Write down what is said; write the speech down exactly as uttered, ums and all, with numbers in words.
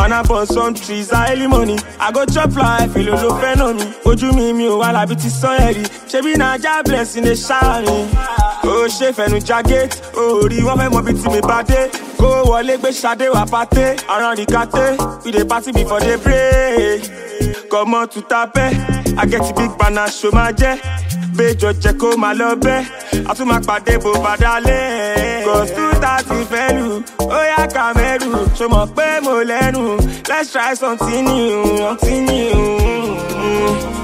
Man, I bought some trees, I early money. I go chop life, feel low pen on me. Ojú mi mi o wá la bí ti sọ́yẹ̀rì. Ṣebí Naija blessing dey shower me. Oh, ṣe fẹnu jagate. Oh, rí wọ́n fẹ́ mọ bí tí mi bá dé. Kó wọlé gbé Ṣadé wá pàté. Around the kàté, we dey party before they pray. Come on to tapẹ́. I get a big banana show máa jẹ́. Béjọ jẹ́ kó máa lọ bẹ́. A tún máa pàdé bó bá dálé. Cause two thirty fẹ́ lù. Ó yá Kàmẹ́rù. Ṣo mọ̀ pé mo lẹ́nu. Let's try something new, something new.